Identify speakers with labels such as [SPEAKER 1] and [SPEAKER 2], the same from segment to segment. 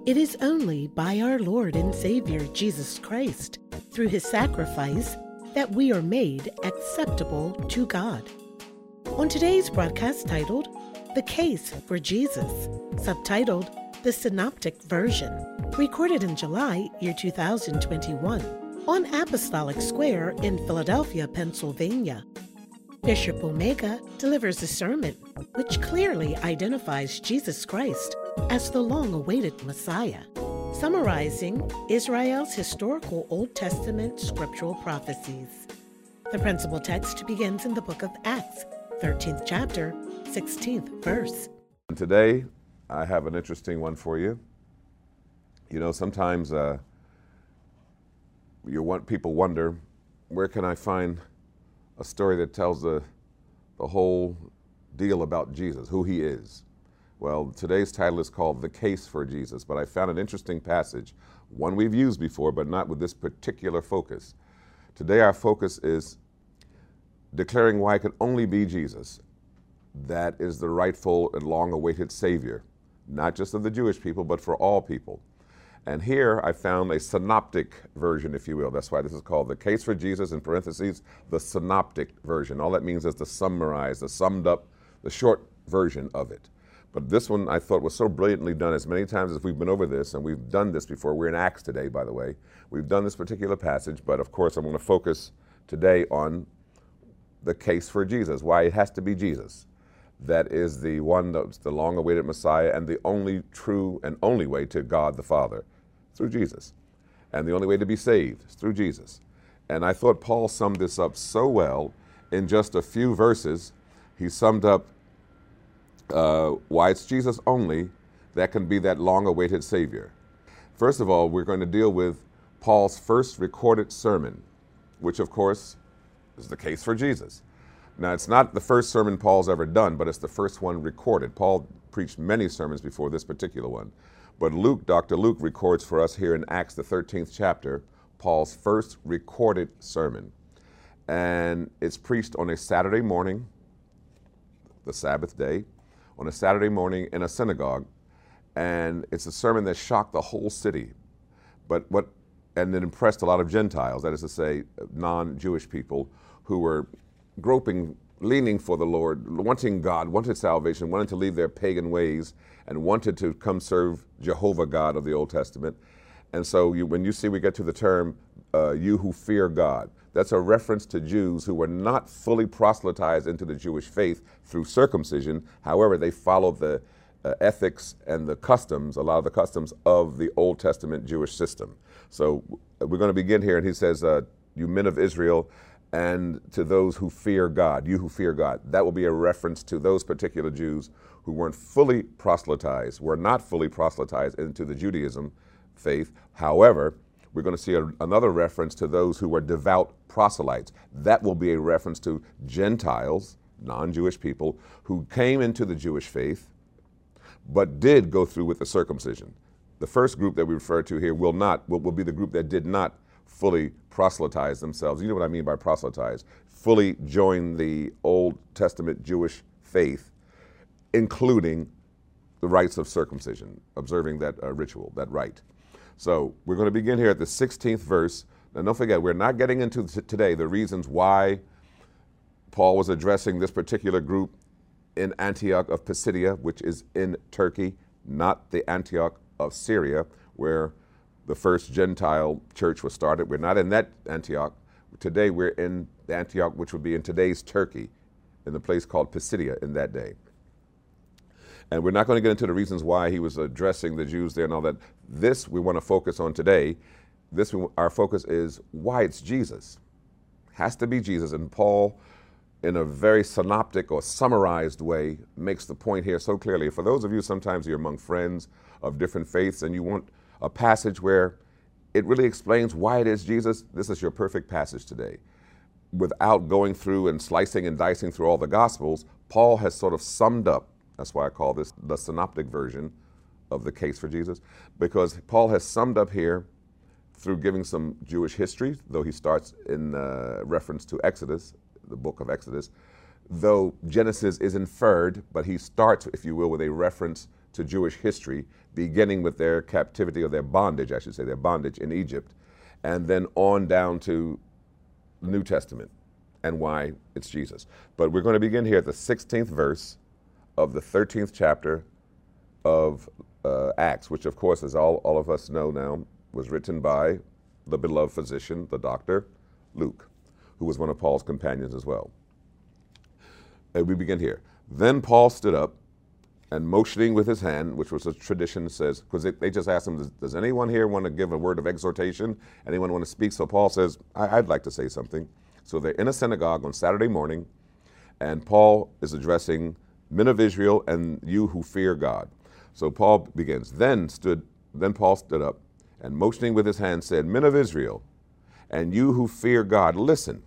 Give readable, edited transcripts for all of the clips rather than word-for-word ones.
[SPEAKER 1] It is only by our Lord and Savior Jesus Christ, through his sacrifice, that we are made acceptable to God. On today's broadcast titled, The Case for Jesus, subtitled, The Synoptic Version, recorded in July, year 2021, on Apostolic Square in Philadelphia, Pennsylvania. Bishop Omega delivers a sermon which clearly identifies Jesus Christ as the long-awaited Messiah, summarizing Israel's historical Old Testament scriptural prophecies. The principal text begins in the book of Acts, 13th chapter, 16th verse.
[SPEAKER 2] Today, I have an interesting one for you. You know, sometimes people wonder, where can I find a story that tells the whole deal about Jesus, who he is? Well, today's title is called The Case for Jesus, but I found an interesting passage, one we've used before, but not with this particular focus. Today our focus is declaring why it could only be Jesus that is the rightful and long-awaited Savior, not just of the Jewish people, but for all people. And here I found a synoptic version, if you will. That's why this is called The Case for Jesus, in parentheses, the synoptic version. All that means is the summarized, the summed up, the short version of it. But this one I thought was so brilliantly done. As many times as we've been over this, and we've done this before, we're in Acts today, by the way. We've done this particular passage, but of course I'm going to focus today on the case for Jesus, why it has to be Jesus. That is the one that's the long-awaited Messiah and the only true and only way to God the Father, through Jesus. And the only way to be saved is through Jesus. And I thought Paul summed this up so well in just a few verses. He summed up why it's Jesus only that can be that long-awaited Savior. First of all, we're going to deal with Paul's first recorded sermon, which of course is the case for Jesus. Now, it's not the first sermon Paul's ever done, but it's the first one recorded. Paul preached many sermons before this particular one. But Luke, Dr. Luke, records for us here in Acts, the 13th chapter, Paul's first recorded sermon. And it's preached on a Saturday morning, the Sabbath day, on a Saturday morning in a synagogue. And it's a sermon that shocked the whole city. And it impressed a lot of Gentiles, that is to say, non-Jewish people who were groping, leaning for the Lord, wanting God, wanted salvation, wanted to leave their pagan ways, and wanted to come serve Jehovah God of the Old Testament. And so when you see we get to the term, you who fear God, that's a reference to Jews who were not fully proselytized into the Jewish faith through circumcision. However, they followed the ethics and the customs, a lot of the customs of the Old Testament Jewish system. So we're going to begin here, and he says, you men of Israel, and to those who fear God, you who fear God. That will be a reference to those particular Jews who weren't fully proselytized, were not fully proselytized into the Judaism faith. However, we're going to see another reference to those who were devout proselytes. That will be a reference to Gentiles, non-Jewish people, who came into the Jewish faith, but did go through with the circumcision. The first group that we refer to here will be the group that did not fully proselytize themselves. You know what I mean by proselytize. Fully join the Old Testament Jewish faith, including the rites of circumcision, observing that ritual, that rite. So we're going to begin here at the 16th verse. Now don't forget, we're not getting into today the reasons why Paul was addressing this particular group in Antioch of Pisidia, which is in Turkey, not the Antioch of Syria, where the first Gentile church was started. We're not in that Antioch. Today we're in the Antioch, which would be in today's Turkey, in the place called Pisidia in that day. And we're not going to get into the reasons why he was addressing the Jews there and all that. This we want to focus on today. Our focus is why it's Jesus. Has to be Jesus. And Paul, in a very synoptic or summarized way, makes the point here so clearly. For those of you, sometimes you're among friends of different faiths and you want a passage where it really explains why it is Jesus, this is your perfect passage today. Without going through and slicing and dicing through all the Gospels, Paul has sort of summed up, that's why I call this the synoptic version of the case for Jesus, because Paul has summed up here through giving some Jewish history, though he starts in reference to Exodus, the book of Exodus, though Genesis is inferred, but he starts, if you will, with a reference to Jewish history, beginning with their captivity, or their bondage, I should say, their bondage in Egypt, and then on down to the New Testament and why it's Jesus. But we're going to begin here at the 16th verse of the 13th chapter of Acts, which of course, as all of us know now, was written by the beloved physician, the doctor, Luke, who was one of Paul's companions as well. And we begin here. Then Paul stood up and motioning with his hand, which was a tradition, says, because they just asked him, does anyone here want to give a word of exhortation? Anyone want to speak? So Paul says, I'd like to say something. So they're in a synagogue on Saturday morning, and Paul is addressing men of Israel and you who fear God. So Paul begins, Then Paul stood up and motioning with his hand said, Men of Israel, and you who fear God, listen.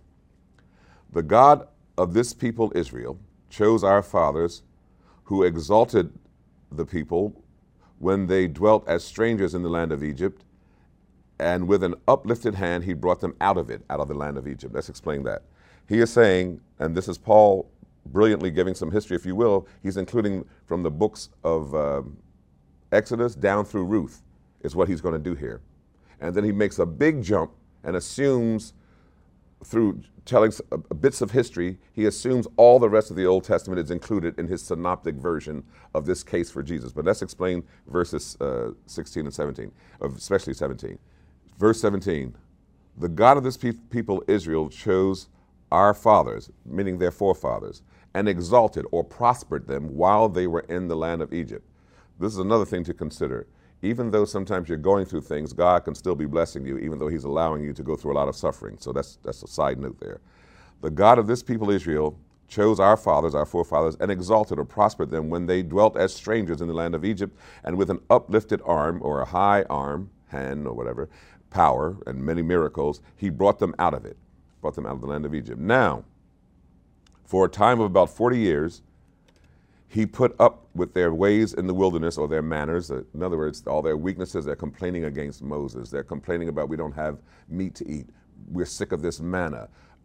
[SPEAKER 2] The God of this people Israel chose our fathers, who exalted the people when they dwelt as strangers in the land of Egypt, and with an uplifted hand he brought them out of it, out of the land of Egypt. Let's explain that. He is saying, and this is Paul brilliantly giving some history, if you will, he's including from the books of Exodus down through Ruth, is what he's going to do here. And then he makes a big jump and assumes, through telling bits of history, he assumes all the rest of the Old Testament is included in his synoptic version of this case for Jesus. But let's explain verses 16 and 17, especially 17. Verse 17, the God of this people Israel chose our fathers, meaning their forefathers, and exalted or prospered them while they were in the land of Egypt. This is another thing to consider. Even though sometimes you're going through things, God can still be blessing you, even though he's allowing you to go through a lot of suffering. So that's a side note there. The God of this people Israel chose our fathers, our forefathers, and exalted or prospered them when they dwelt as strangers in the land of Egypt, and with an uplifted arm, or a high arm, hand, or whatever, power, and many miracles, he brought them out of it, brought them out of the land of Egypt. Now, for a time of about 40 years, he put up with their ways in the wilderness, or their manners. In other words, all their weaknesses. They're complaining against Moses. They're complaining about, we don't have meat to eat. We're sick of this manna.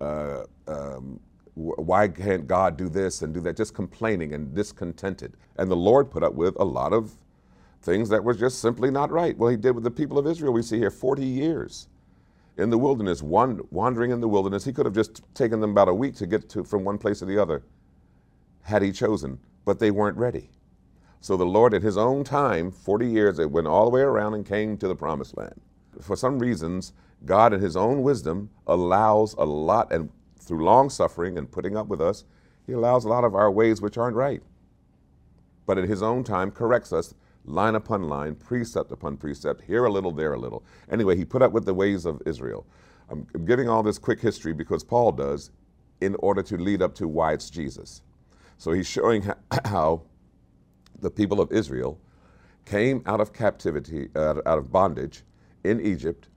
[SPEAKER 2] Why can't God do this and do that? Just complaining and discontented. And the Lord put up with a lot of things that were just simply not right. Well, he did with the people of Israel. We see here 40 years in the wilderness, wandering in the wilderness. He could have just taken them about a week to get from one place to the other, had he chosen. But they weren't ready. So the Lord, at his own time, 40 years, it went all the way around and came to the promised land. For some reasons, God in his own wisdom allows a lot, and through long suffering and putting up with us, he allows a lot of our ways which aren't right. But at his own time corrects us, line upon line, precept upon precept, here a little, there a little. Anyway, he put up with the ways of Israel. I'm giving all this quick history because Paul does, in order to lead up to why it's Jesus. So he's showing how the people of Israel came out of captivity, out of bondage in Egypt,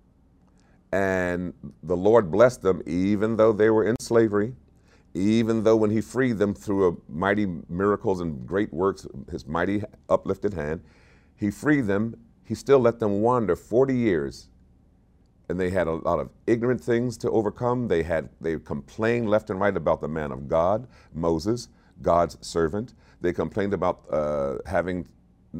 [SPEAKER 2] and the Lord blessed them even though they were in slavery, even though when he freed them through a mighty miracles and great works, his mighty uplifted hand, he freed them, he still let them wander 40 years. And they had a lot of ignorant things to overcome. They complained left and right about the man of God, Moses, God's servant. They complained about having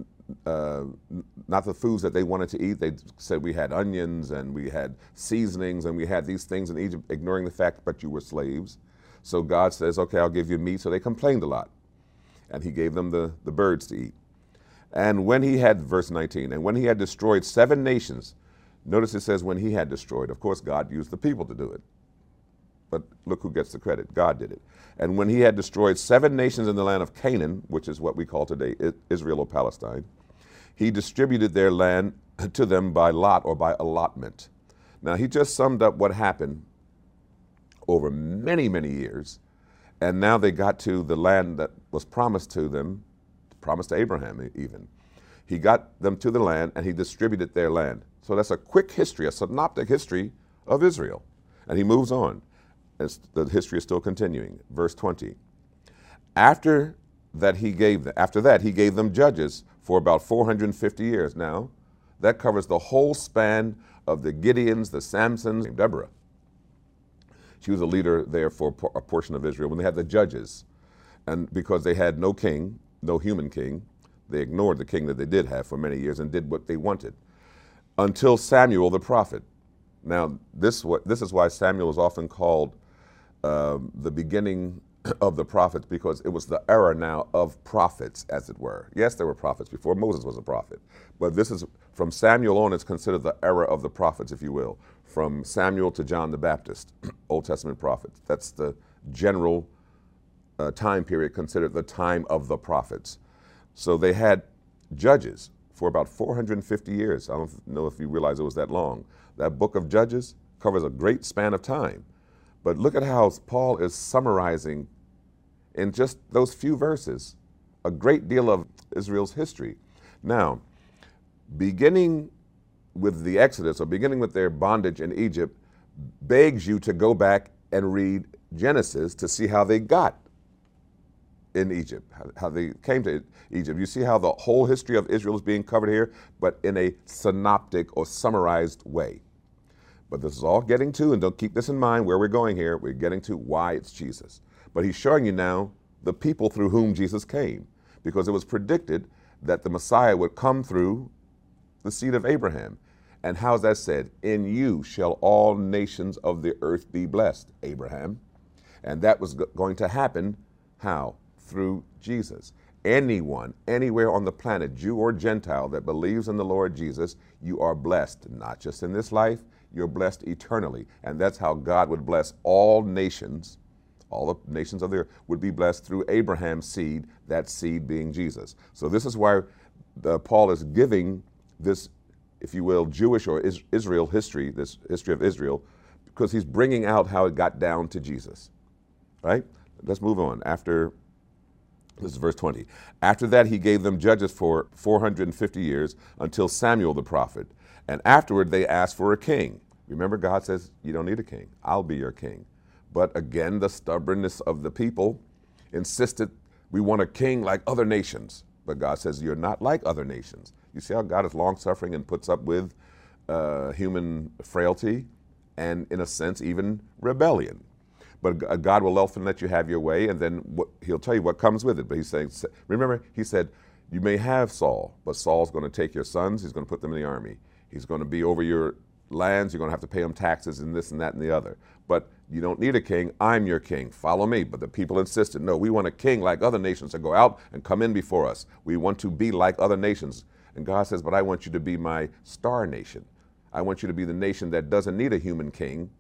[SPEAKER 2] not the foods that they wanted to eat. They said we had onions and we had seasonings and we had these things in Egypt, ignoring the fact that you were slaves. So God says, okay, I'll give you meat. So they complained a lot. And he gave them the birds to eat. And when he had, verse 19, and when he had destroyed 7 nations, notice it says when he had destroyed. Of course, God used the people to do it. But look who gets the credit. God did it. And when he had destroyed 7 nations in the land of Canaan, which is what we call today Israel or Palestine, he distributed their land to them by lot, or by allotment. Now, he just summed up what happened over many, many years. And now they got to the land that was promised to them, promised to Abraham even. He got them to the land and he distributed their land. So that's a quick history, a synoptic history of Israel. And he moves on. The history is still continuing. Verse 20. After that he gave them judges for about 450 years. Now, that covers the whole span of the Gideons, the Samsons, Deborah. She was a leader there for a portion of Israel when they had the judges. And because they had no king, no human king, They ignored the king that they did have for many years and did what they wanted until Samuel the prophet. Now, this is why Samuel is often called the beginning of the prophets, because it was the era now of prophets, as it were. Yes, there were prophets before. Moses was a prophet. But this is, from Samuel on, it's considered the era of the prophets, if you will. From Samuel to John the Baptist, Old Testament prophets. That's the general time period considered the time of the prophets. So they had judges for about 450 years. I don't know if you realize it was that long. That book of Judges covers a great span of time. But look at how Paul is summarizing in just those few verses a great deal of Israel's history. Now, beginning with the Exodus, or beginning with their bondage in Egypt, begs you to go back and read Genesis to see how they got in Egypt, how they came to Egypt. You see how the whole history of Israel is being covered here, but in a synoptic or summarized way. But this is all getting to, and don't keep this in mind where we're going here, we're getting to why it's Jesus. But he's showing you now the people through whom Jesus came, because it was predicted that the Messiah would come through the seed of Abraham. And how's that said? In you shall all nations of the earth be blessed, Abraham. And that was going to happen, how? Through Jesus. Anyone, anywhere on the planet, Jew or Gentile, that believes in the Lord Jesus, you are blessed, not just in this life, you're blessed eternally. And that's how God would bless all nations. All the nations of the earth would be blessed through Abraham's seed, that seed being Jesus. So this is why Paul is giving this, if you will, Jewish or Israel history, this history of Israel, because he's bringing out how it got down to Jesus. Right? Let's move on. This is verse 20. After that, he gave them judges for 450 years until Samuel the prophet. And afterward, they asked for a king. Remember, God says, you don't need a king. I'll be your king. But again, the stubbornness of the people insisted, we want a king like other nations. But God says, you're not like other nations. You see how God is long-suffering and puts up with human frailty and, in a sense, even rebellion. But God will often let you have your way, and then he'll tell you what comes with it. But he's saying, remember, he said, you may have Saul, but Saul's going to take your sons, he's going to put them in the army. He's going to be over your lands, you're going to have to pay him taxes and this and that and the other. But you don't need a king, I'm your king, follow me. But the people insisted, no, we want a king like other nations to go out and come in before us. We want to be like other nations. And God says, but I want you to be my star nation. I want you to be the nation that doesn't need a human king.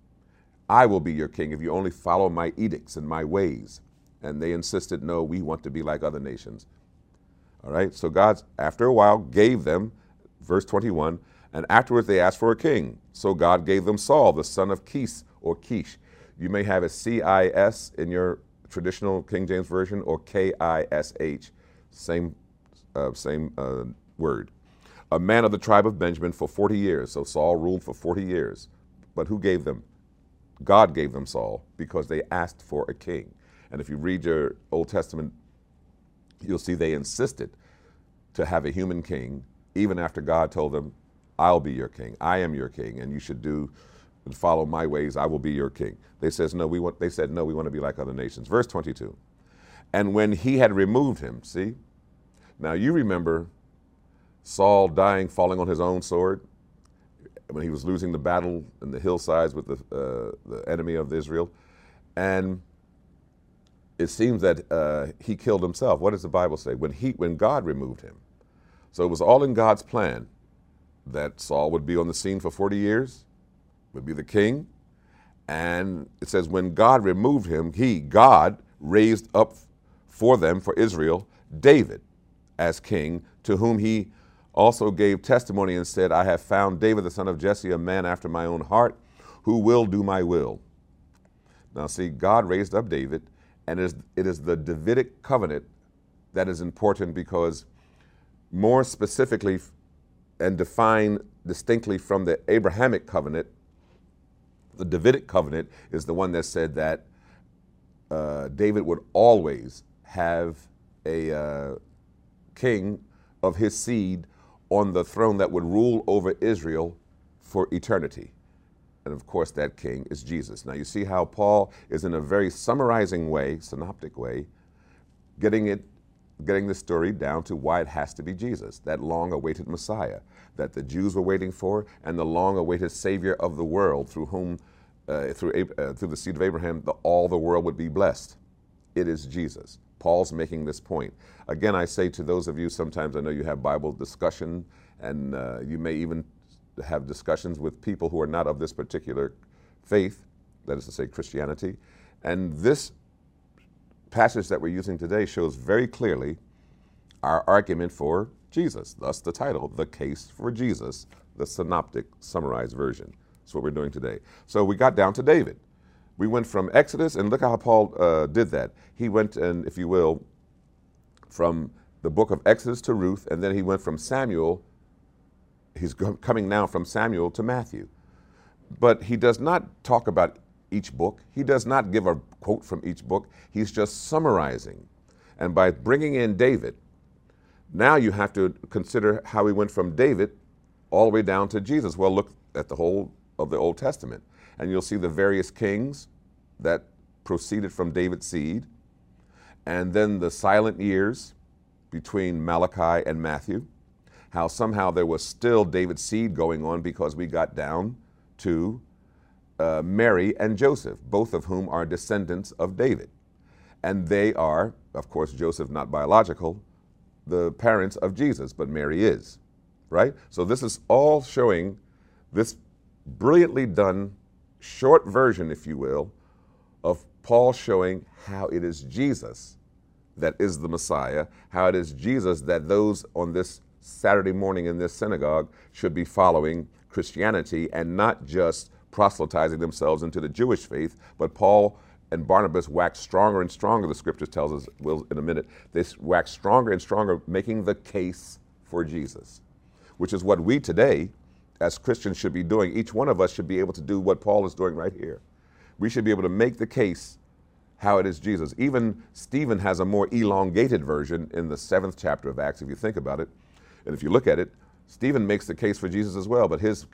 [SPEAKER 2] I will be your king if you only follow my edicts and my ways. And they insisted, no, we want to be like other nations. All right, so God, after a while, gave them, verse 21, and afterwards they asked for a king. So God gave them Saul, the son of Kish, or Kish. You may have a C-I-S in your traditional King James Version, or K-I-S-H, same word. A man of the tribe of Benjamin for 40 years. So Saul ruled for 40 years. But who gave them? God gave them Saul because they asked for a king. And if you read your Old Testament, you'll see they insisted to have a human king, even after God told them, I'll be your king. I am your king, and you should do and follow my ways. I will be your king. They said, no, we want to be like other nations. Verse 22. And when he had removed him, see? Now you remember Saul dying, falling on his own sword, when he was losing the battle in the hillsides with the enemy of Israel. And it seems that he killed himself. What does the Bible say? When God removed him. So it was all in God's plan that Saul would be on the scene for 40 years, would be the king. And it says when God removed him, God raised up for them, for Israel, David as king, to whom he also gave testimony and said, I have found David, the son of Jesse, a man after my own heart, who will do my will. Now see, God raised up David, and it is the Davidic covenant that is important, because more specifically and defined distinctly from the Abrahamic covenant, the Davidic covenant is the one that said that David would always have a king of his seed on the throne that would rule over Israel for eternity. And of course, that king is Jesus. Now you see how Paul is in a very summarizing way, synoptic way, getting it getting the story down to why it has to be Jesus, that long-awaited Messiah that the Jews were waiting for, and the long-awaited Savior of the world through whom, through the seed of Abraham, all the world would be blessed. It is Jesus. Paul's making this point. Again, I say to those of you, sometimes I know you have Bible discussion, and you may even have discussions with people who are not of this particular faith, that is to say Christianity, and this passage that we're using today shows very clearly our argument for Jesus, thus the title, The Case for Jesus, the synoptic summarized version. That's what we're doing today. So we got down to David. We went from Exodus, and look how Paul did that. He went, and if you will, from the book of Exodus to Ruth, and then he went from Samuel, he's coming now from Samuel to Matthew. But he does not talk about each book. He does not give a quote from each book. He's just summarizing. And by bringing in David, now you have to consider how he went from David all the way down to Jesus. Well, look at the whole of the Old Testament, and you'll see the various kings that proceeded from David's seed, and then the silent years between Malachi and Matthew, how somehow there was still David's seed going on because we got down to Mary and Joseph, both of whom are descendants of David. And they are, of course, Joseph not biological, the parents of Jesus, but Mary is, right? So this is all showing this brilliantly done short version, if you will, of Paul showing how it is Jesus that is the Messiah, how it is Jesus that those on this Saturday morning in this synagogue should be following Christianity and not just proselytizing themselves into the Jewish faith, but Paul and Barnabas waxed stronger and stronger, the scripture tells us in a minute. They waxed stronger and stronger, making the case for Jesus, which is what we today as Christians should be doing. Each one of us should be able to do what Paul is doing right here. We should be able to make the case how it is Jesus. Even Stephen has a more elongated version in the 7th chapter of Acts, if you think about it. And if you look at it, Stephen makes the case for Jesus as well, but his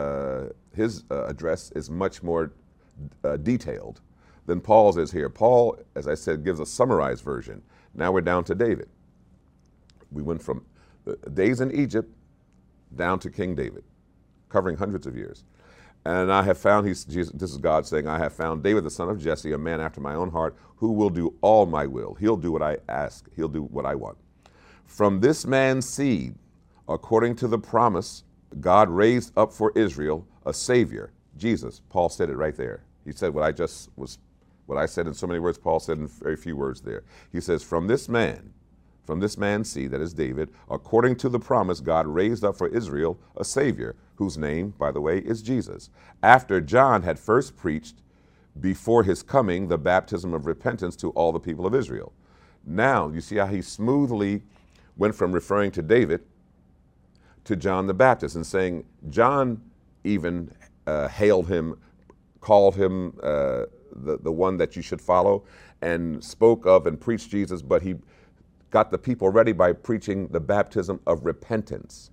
[SPEAKER 2] address is much more detailed than Paul's is here. Paul, as I said, gives a summarized version. Now we're down to David. We went from the days in Egypt down to King David, covering hundreds of years. And I have found, this is God saying, I have found David, the son of Jesse, a man after my own heart, who will do all my will. He'll do what I ask. He'll do what I want. From this man's seed, according to the promise, God raised up for Israel a Savior, Jesus. Paul said it right there. He said what I said in so many words, Paul said in very few words there. He says, from this man's seed, that is David, according to the promise, God raised up for Israel a Savior, whose name, by the way, is Jesus. After John had first preached before his coming the baptism of repentance to all the people of Israel. Now, you see how he smoothly went from referring to David to John the Baptist and saying, John even hailed him, called him the one that you should follow, and spoke of and preached Jesus, but he got the people ready by preaching the baptism of repentance.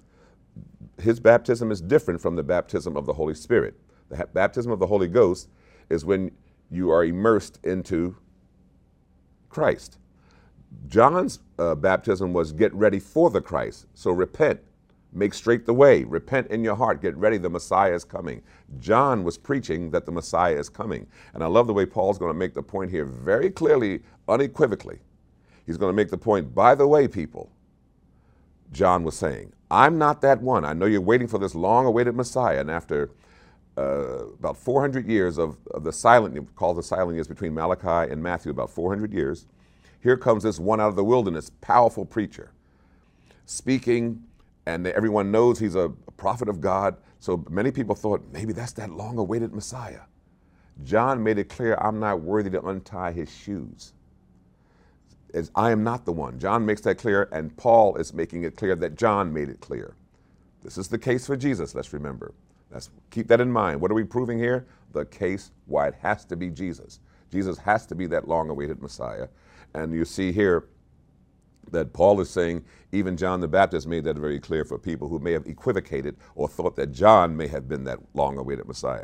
[SPEAKER 2] His baptism is different from the baptism of the Holy Spirit. The baptism of the Holy Ghost is when you are immersed into Christ. John's baptism was get ready for the Christ. So repent, make straight the way, repent in your heart, get ready, the Messiah is coming. John was preaching that the Messiah is coming. And I love the way Paul's going to make the point here very clearly, unequivocally. He's going to make the point, by the way, people, John was saying, I'm not that one. I know you're waiting for this long-awaited Messiah. And after about 400 years of the silent, called the silent years between Malachi and Matthew, about 400 years, here comes this one out of the wilderness, powerful preacher, speaking, and everyone knows he's a prophet of God. So many people thought, maybe that's that long-awaited Messiah. John made it clear, I'm not worthy to untie his shoes. I am not the one. John makes that clear, and Paul is making it clear that John made it clear. This is the case for Jesus, let's remember. Keep that in mind. What are we proving here? The case why it has to be Jesus. Jesus has to be that long-awaited Messiah. And you see here that Paul is saying even John the Baptist made that very clear for people who may have equivocated or thought that John may have been that long-awaited Messiah.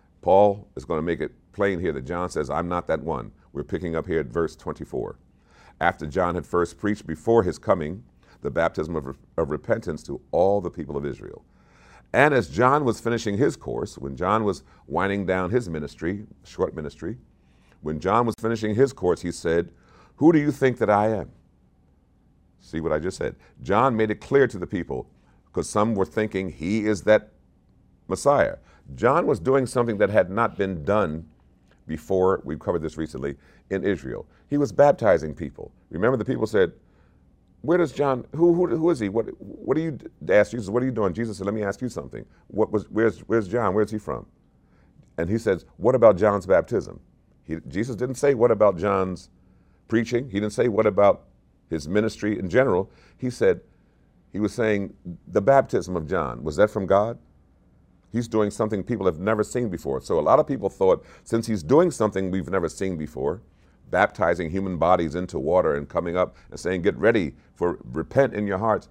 [SPEAKER 2] Paul is going to make it plain here that John says, I'm not that one. We're picking up here at verse 24. after John had first preached before his coming the baptism of repentance to all the people of Israel. And as John was finishing his course, when John was winding down his ministry, short ministry, when John was finishing his course, he said, "Who do you think that I am?" See what I just said? John made it clear to the people, because some were thinking he is that Messiah. John was doing something that had not been done before. We've covered this recently in Israel. He was baptizing people. Remember, the people said, "Where does John? Who is he? What do you?" They asked Jesus, "What are you doing?" Jesus said, "Let me ask you something. Where's John? Where's he from?" And he says, "What about John's baptism?" Jesus didn't say, "What about John's preaching?" He didn't say, "What about his ministry in general?" He was saying, the baptism of John, was that from God? He's doing something people have never seen before. So a lot of people thought, since he's doing something we've never seen before, baptizing human bodies into water and coming up and saying, "Get ready for repent in your hearts."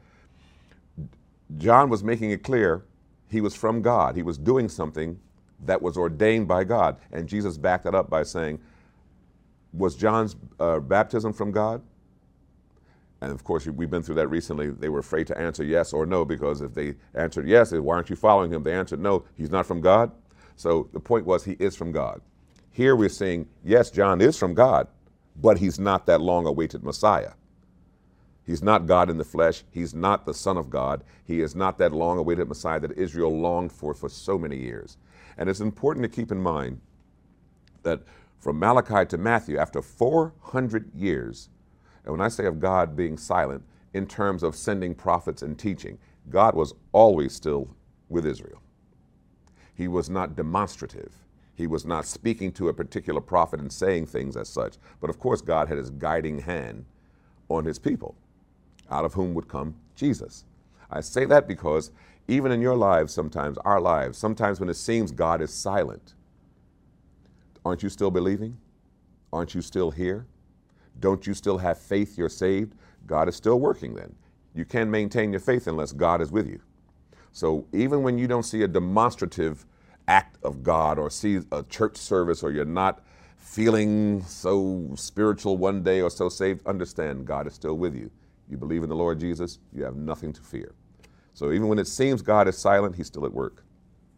[SPEAKER 2] John was making it clear he was from God. He was doing something that was ordained by God. And Jesus backed that up by saying, was John's baptism from God? And of course, we've been through that recently. They were afraid to answer yes or no, because if they answered yes, why aren't you following him? They answered no, he's not from God. So the point was, he is from God. Here we're seeing, yes, John is from God, but he's not that long-awaited Messiah. He's not God in the flesh. He's not the Son of God. He is not that long-awaited Messiah that Israel longed for so many years. And it's important to keep in mind that from Malachi to Matthew, after 400 years, and when I say of God being silent, in terms of sending prophets and teaching, God was always still with Israel. He was not demonstrative. He was not speaking to a particular prophet and saying things as such. But of course, God had his guiding hand on his people, out of whom would come Jesus. I say that because even in your lives, sometimes, our lives, sometimes when it seems God is silent, aren't you still believing? Aren't you still here? Don't you still have faith you're saved? God is still working then. You can't maintain your faith unless God is with you. So even when you don't see a demonstrative act of God or see a church service, or you're not feeling so spiritual one day or so saved, understand God is still with you. You believe in the Lord Jesus, you have nothing to fear. So even when it seems God is silent, he's still at work.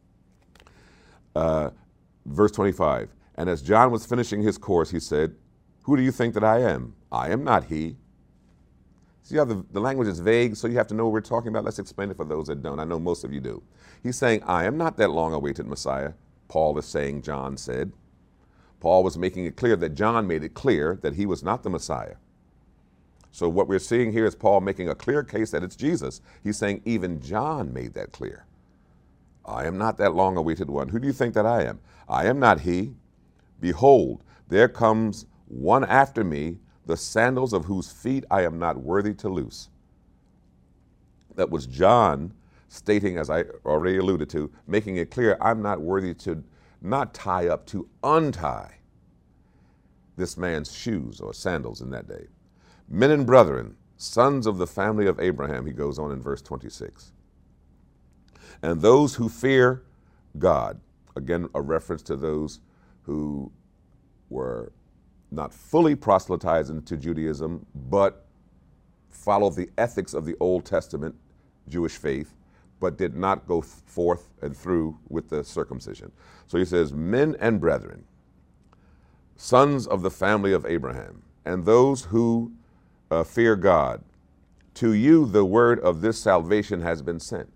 [SPEAKER 2] Verse 25, and as John was finishing his course, he said, "Who do you think that I am? I am not he." See how the language is vague, so you have to know what we're talking about? Let's explain it for those that don't. I know most of you do. He's saying, I am not that long-awaited Messiah. Paul is saying, John said. Paul was making it clear that John made it clear that he was not the Messiah. So what we're seeing here is Paul making a clear case that it's Jesus. He's saying even John made that clear. I am not that long-awaited one. Who do you think that I am? I am not he. Behold, there comes one after me, the sandals of whose feet I am not worthy to loose. That was John stating, as I already alluded to, making it clear, I'm not worthy to not tie up, to untie this man's shoes or sandals in that day. Men and brethren, sons of the family of Abraham, he goes on in verse 26. And those who fear God, again, a reference to those who were not fully proselytized into Judaism, but followed the ethics of the Old Testament Jewish faith, but did not go forth and through with the circumcision. So he says, men and brethren, sons of the family of Abraham, and those who fear God, to you the word of this salvation has been sent.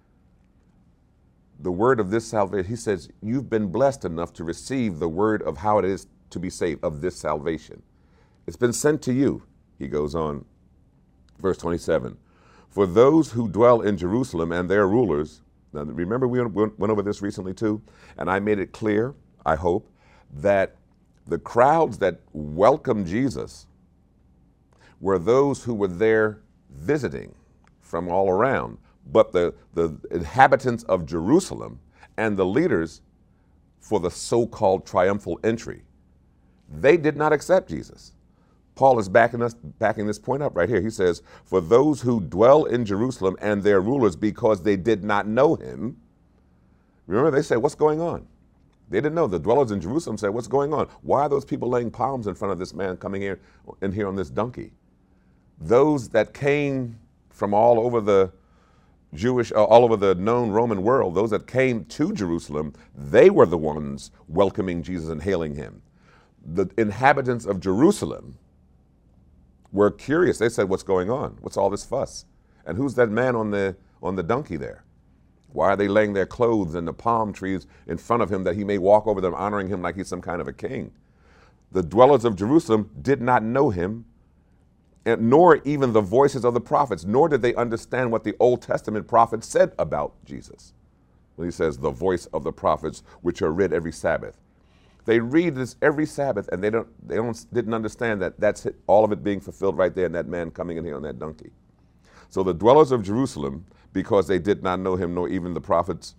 [SPEAKER 2] The word of this salvation, he says, you've been blessed enough to receive the word of how it is to be saved, of this salvation. It's been sent to you, he goes on, verse 27. For those who dwell in Jerusalem and their rulers, now remember we went over this recently too, and I made it clear, I hope, that the crowds that welcomed Jesus were those who were there visiting from all around. But the inhabitants of Jerusalem and the leaders for the so-called triumphal entry, they did not accept Jesus. Paul is backing this point up right here. He says, for those who dwell in Jerusalem and their rulers, because they did not know him. Remember, they said, what's going on? They didn't know. The dwellers in Jerusalem said, what's going on? Why are those people laying palms in front of this man coming here on this donkey? Those that came from all over the all over the known Roman world, those that came to Jerusalem, they were the ones welcoming Jesus and hailing him. The inhabitants of Jerusalem were curious. They said, what's going on? What's all this fuss? And who's that man on the donkey there? Why are they laying their clothes in the palm trees in front of him that he may walk over them, honoring him like he's some kind of a king? The dwellers of Jerusalem did not know him, nor even the voices of the prophets, nor did they understand what the Old Testament prophets said about Jesus. When he says the voice of the prophets, which are read every Sabbath. They read this every Sabbath, and they didn't understand that that's it, all of it being fulfilled right there in that man coming in here on that donkey. So the dwellers of Jerusalem, because they did not know him, nor even the prophets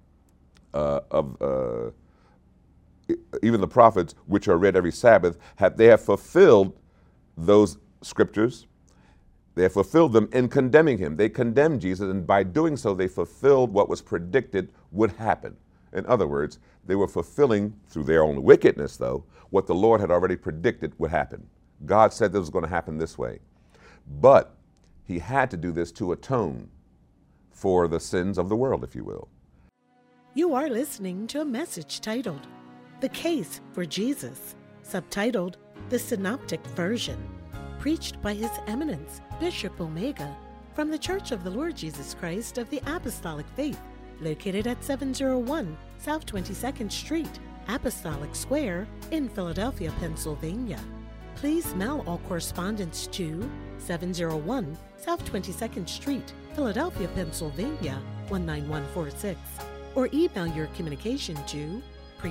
[SPEAKER 2] even the prophets, which are read every Sabbath, they have fulfilled those scriptures. They have fulfilled them in condemning him. They condemned Jesus, and by doing so, they fulfilled what was predicted would happen. In other words, they were fulfilling, through their own wickedness, though, what the Lord had already predicted would happen. God said this was going to happen this way. But he had to do this to atone for the sins of the world, if you will.
[SPEAKER 1] You are listening to a message titled, The Case for Jesus, subtitled, The Synoptic Version, preached by His Eminence, Bishop Omega, from the Church of the Lord Jesus Christ of the Apostolic Faith, located at 701 South 22nd Street, Apostolic Square, in Philadelphia, Pennsylvania. Please mail all correspondence to 701 South 22nd Street, Philadelphia, Pennsylvania, 19146, or email your communication to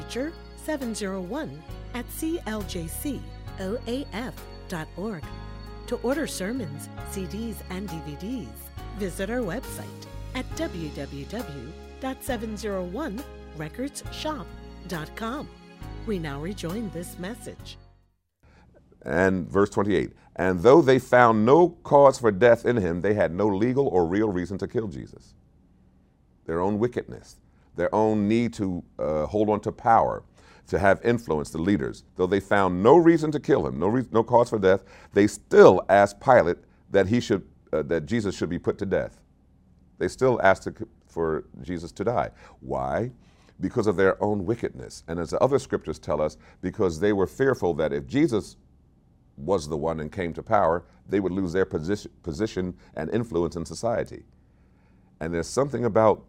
[SPEAKER 1] preacher701@cljcoaf.org. To order sermons, CDs, and DVDs, visit our website at www.701recordshop.com. We now rejoin this message.
[SPEAKER 2] And verse 28, and though they found no cause for death in him, they had no legal or real reason to kill Jesus. Their own wickedness, their own need to hold on to power, to have influence, the leaders. Though they found no reason to kill him, no cause for death, they still asked Pilate that that Jesus should be put to death. They still asked for Jesus to die. Why? Because of their own wickedness. And as the other scriptures tell us, because they were fearful that if Jesus was the one and came to power, they would lose their position and influence in society. And there's something about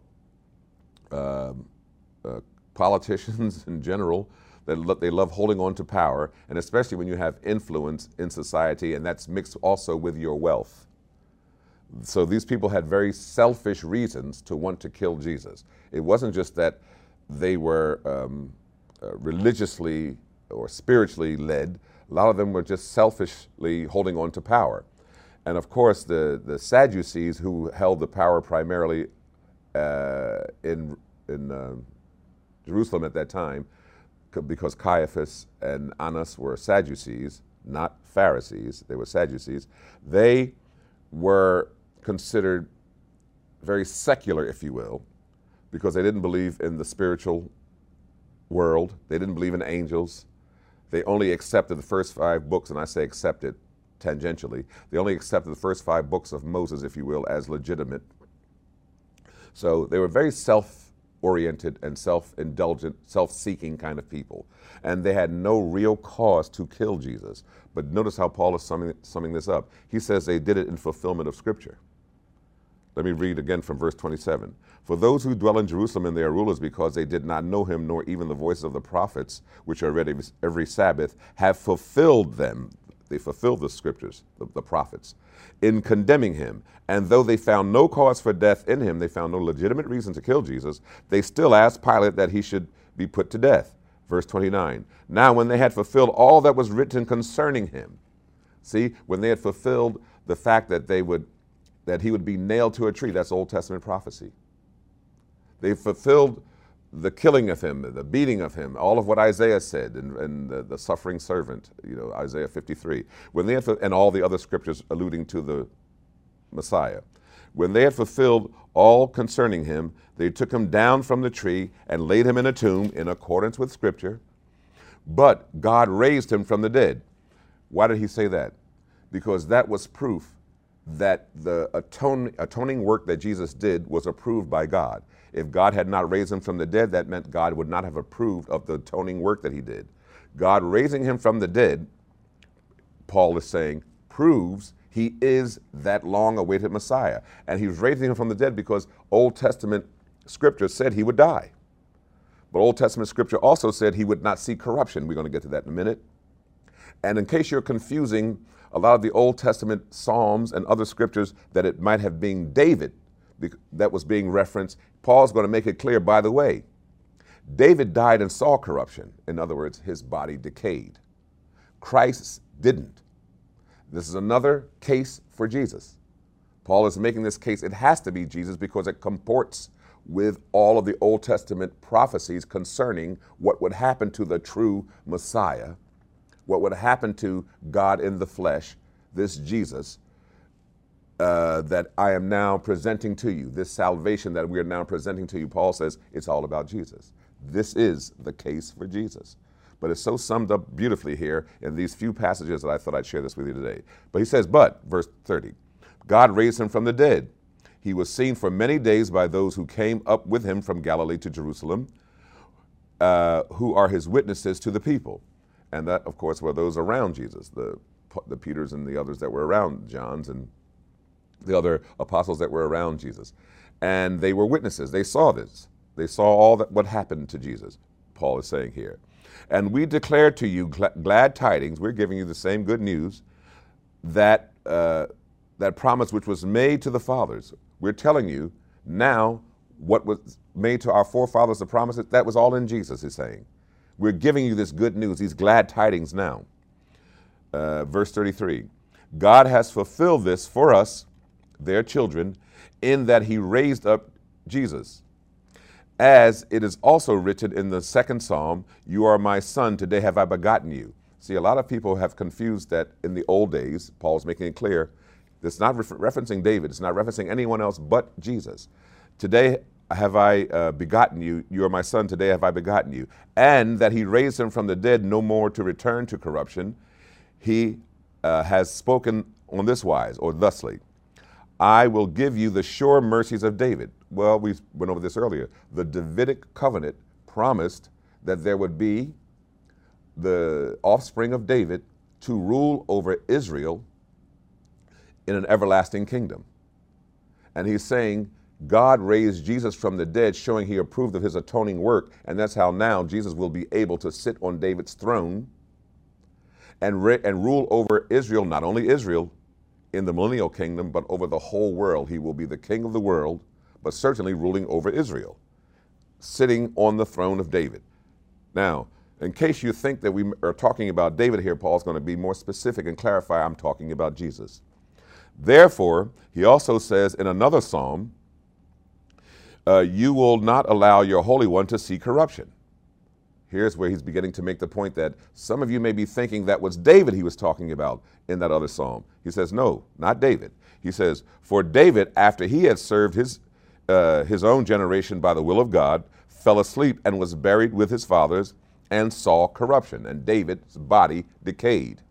[SPEAKER 2] politicians in general that they love holding on to power, and especially when you have influence in society, and that's mixed also with your wealth. So these people had very selfish reasons to want to kill Jesus. It wasn't just that they were religiously or spiritually led. A lot of them were just selfishly holding on to power. And of course, the Sadducees, who held the power primarily in Jerusalem at that time, because Caiaphas and Annas were Sadducees, not Pharisees, they were Sadducees, they were considered very secular, if you will, because they didn't believe in the spiritual world. They didn't believe in angels. They only accepted the first 5 books, and I say accepted tangentially. They only accepted the first 5 books of Moses, if you will, as legitimate. So they were very self-oriented and self-indulgent, self-seeking kind of people. And they had no real cause to kill Jesus. But notice how Paul is summing this up. He says they did it in fulfillment of Scripture. Let me read again from verse 27. For those who dwell in Jerusalem and their rulers, because they did not know him, nor even the voices of the prophets, which are read every Sabbath, have fulfilled them. They fulfilled the scriptures, the prophets, in condemning him. And though they found no cause for death in him, they found no legitimate reason to kill Jesus, they still asked Pilate that he should be put to death. Verse 29. Now when they had fulfilled all that was written concerning him, see, when they had fulfilled the fact that he would be nailed to a tree, that's Old Testament prophecy. They fulfilled the killing of him, the beating of him, all of what Isaiah said, and the suffering servant, Isaiah 53, and all the other scriptures alluding to the Messiah. When they had fulfilled all concerning him, they took him down from the tree and laid him in a tomb in accordance with Scripture. But God raised him from the dead. Why did he say that? Because that was proof that the atoning work that Jesus did was approved by God. If God had not raised him from the dead, that meant God would not have approved of the atoning work that he did. God raising him from the dead, Paul is saying, proves he is that long-awaited Messiah. And he was raising him from the dead because Old Testament Scripture said he would die. But Old Testament Scripture also said he would not see corruption. We're going to get to that in a minute. And in case you're confusing a lot of the Old Testament Psalms and other scriptures that it might have been David that was being referenced, Paul's going to make it clear, by the way, David died and saw corruption. In other words, his body decayed. Christ didn't. This is another case for Jesus. Paul is making this case. It has to be Jesus because it comports with all of the Old Testament prophecies concerning what would happen to the true Messiah, what would happen to God in the flesh, this Jesus, that I am now presenting to you, this salvation that we are now presenting to you. Paul says it's all about Jesus. This is the case for Jesus. But it's so summed up beautifully here in these few passages that I thought I'd share this with you today. But he says, but, verse 30, God raised him from the dead. He was seen for many days by those who came up with him from Galilee to Jerusalem, who are his witnesses to the people. And that, of course, were those around Jesus, the Peters and the others that were around John's and the other apostles that were around Jesus. And they were witnesses. They saw this. They saw all that what happened to Jesus, Paul is saying here. And we declare to you glad tidings. We're giving you the same good news that that promise which was made to the fathers. We're telling you now what was made to our forefathers, the promises, that was all in Jesus, he's saying. We're giving you this good news, these glad tidings now. Verse 33, God has fulfilled this for us, their children, in that he raised up Jesus. As it is also written in the second Psalm, you are my son, today have I begotten you. See, a lot of people have confused that in the old days. Paul's making it clear. It's not referencing David. It's not referencing anyone else but Jesus. Today have I begotten you. You are my son, today have I begotten you. And that he raised him from the dead, no more to return to corruption. He has spoken on this wise, or thusly, I will give you the sure mercies of David. Well, we went over this earlier. The Davidic covenant promised that there would be the offspring of David to rule over Israel in an everlasting kingdom. And he's saying God raised Jesus from the dead, showing he approved of his atoning work, and that's how now Jesus will be able to sit on David's throne and rule over Israel, not only Israel in the millennial kingdom, but over the whole world. He will be the king of the world, but certainly ruling over Israel, sitting on the throne of David. Now, in case you think that we are talking about David here, Paul's going to be more specific and clarify I'm talking about Jesus. Therefore, he also says in another psalm, you will not allow your Holy One to see corruption. Here's where he's beginning to make the point that some of you may be thinking that was David he was talking about in that other psalm. He says, no, not David. He says, for David, after he had served his own generation by the will of God, fell asleep and was buried with his fathers and saw corruption, and David's body decayed.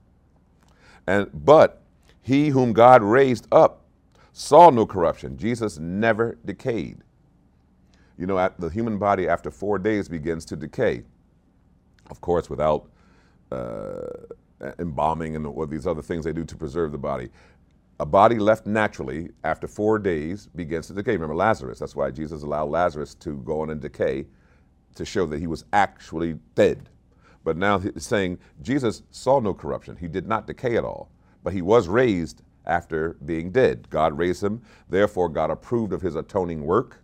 [SPEAKER 2] But he whom God raised up saw no corruption. Jesus never decayed. You know, the human body after 4 days begins to decay. Of course, without embalming and all these other things they do to preserve the body. A body left naturally after 4 days begins to decay. Remember Lazarus. That's why Jesus allowed Lazarus to go on and decay, to show that he was actually dead. But now he's saying Jesus saw no corruption. He did not decay at all. But he was raised after being dead. God raised him. Therefore, God approved of his atoning work.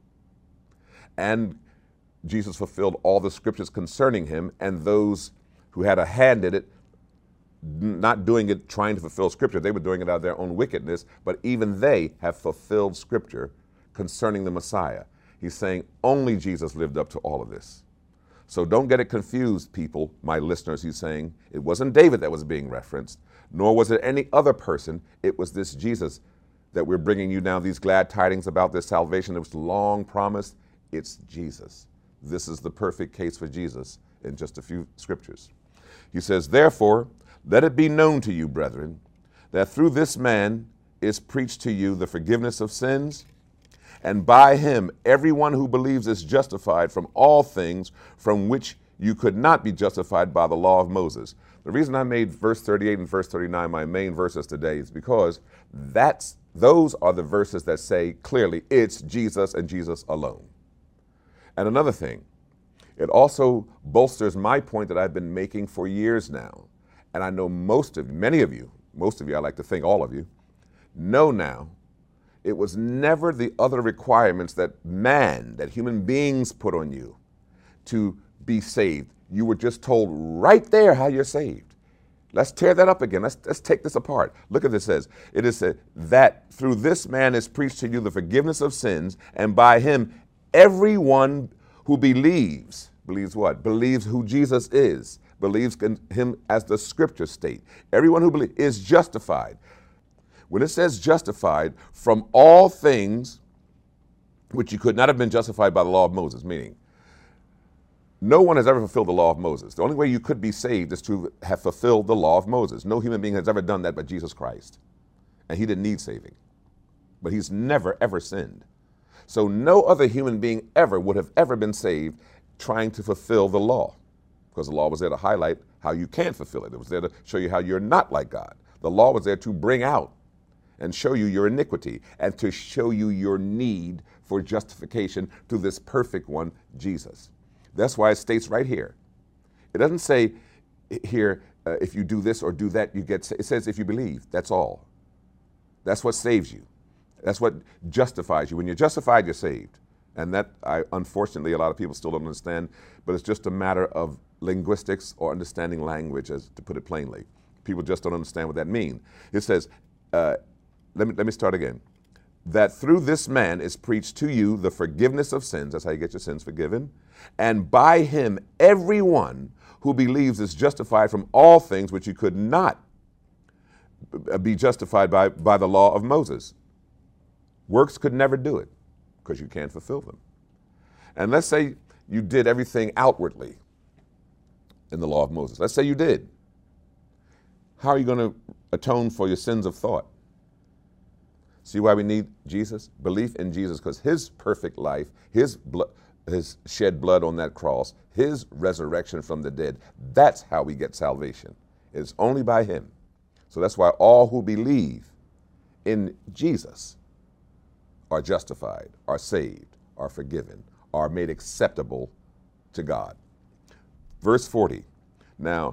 [SPEAKER 2] And Jesus fulfilled all the scriptures concerning him, and those who had a hand in it, not doing it trying to fulfill scripture, they were doing it out of their own wickedness, but even they have fulfilled scripture concerning the Messiah. He's saying only Jesus lived up to all of this. So don't get it confused, people, my listeners. He's saying it wasn't David that was being referenced, nor was it any other person. It was this Jesus that we're bringing you now these glad tidings about this salvation that was long promised? It's Jesus. This is the perfect case for Jesus in just a few scriptures. He says, therefore, let it be known to you, brethren, that through this man is preached to you the forgiveness of sins, and by him everyone who believes is justified from all things from which you could not be justified by the law of Moses. The reason I made verse 38 and verse 39 my main verses today is because those are the verses that say clearly it's Jesus and Jesus alone. And another thing, it also bolsters my point that I've been making for years now. And I know most of you, I like to think all of you, know now it was never the other requirements that human beings put on you to be saved. You were just told right there how you're saved. Let's tear that up again. Let's take this apart. Look at this. It says, it is said that through this man is preached to you the forgiveness of sins, and by him everyone who believes what? Believes who Jesus is, believes in him as the scriptures state. Everyone who believes is justified. When it says justified from all things which you could not have been justified by the law of Moses, meaning no one has ever fulfilled the law of Moses. The only way you could be saved is to have fulfilled the law of Moses. No human being has ever done that but Jesus Christ. And he didn't need saving. But he's never, ever sinned. So no other human being would have ever been saved trying to fulfill the law. Because the law was there to highlight how you can't fulfill it. It was there to show you how you're not like God. The law was there to bring out and show you your iniquity and to show you your need for justification through this perfect one, Jesus. That's why it states right here. It doesn't say here, if you do this or do that, you get saved. It says if you believe, that's all. That's what saves you. That's what justifies you. When you're justified, you're saved. And that, unfortunately, a lot of people still don't understand, but it's just a matter of linguistics or understanding language, as to put it plainly. People just don't understand what that means. It says, let me start again. That through this man is preached to you the forgiveness of sins. That's how you get your sins forgiven. And by him, everyone who believes is justified from all things which you could not be justified by the law of Moses. Works could never do it because you can't fulfill them. And let's say you did everything outwardly in the law of Moses. Let's say you did. How are you going to atone for your sins of thought? See why we need Jesus? Belief in Jesus, because his perfect life, his shed blood on that cross, his resurrection from the dead, that's how we get salvation. It's only by him. So that's why all who believe in Jesus are justified, are saved, are forgiven, are made acceptable to God. Verse 40. Now,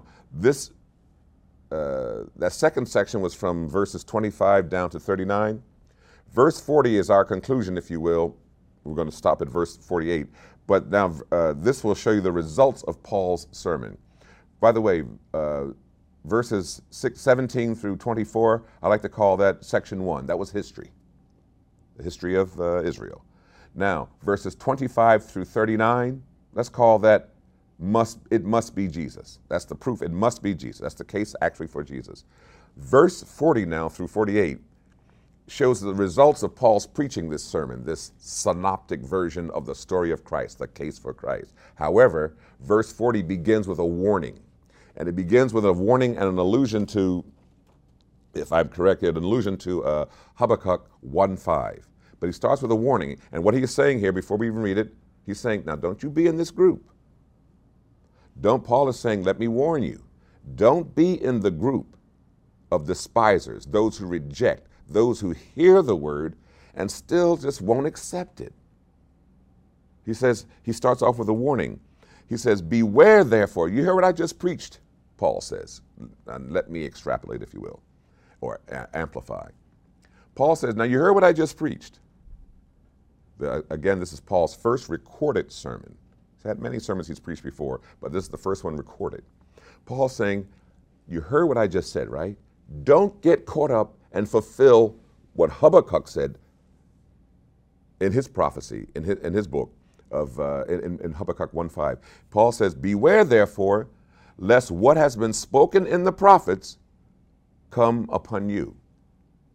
[SPEAKER 2] that second section was from verses 25 down to 39. Verse 40 is our conclusion, if you will. We're going to stop at verse 48. But now this will show you the results of Paul's sermon. By the way, verses 17 through 24, I like to call that section 1. That was history, the history of Israel. Now, verses 25 through 39, let's call that it must be Jesus. That's the proof. It must be Jesus. That's the case actually for Jesus. Verse 40 now through 48 shows the results of Paul's preaching this sermon, this synoptic version of the story of Christ, the case for Christ. However, verse 40 begins with a warning. And it begins with a warning and an allusion to, if I'm correct, an allusion to Habakkuk 1:5. But he starts with a warning. And what he is saying here, before we even read it, he's saying, now don't you be in this group. Paul is saying, let me warn you, don't be in the group of despisers, those who reject, those who hear the word and still just won't accept it. He says, he starts off with a warning. He says, beware therefore. You hear what I just preached, Paul says. And let me extrapolate, if you will, or amplify. Paul says, now you heard what I just preached. Again, this is Paul's first recorded sermon. He's had many sermons he's preached before, but this is the first one recorded. Paul's saying, you heard what I just said, right? Don't get caught up and fulfill what Habakkuk said in his prophecy, in his book of in Habakkuk 1:5. Paul says, beware therefore, lest what has been spoken in the prophets come upon you.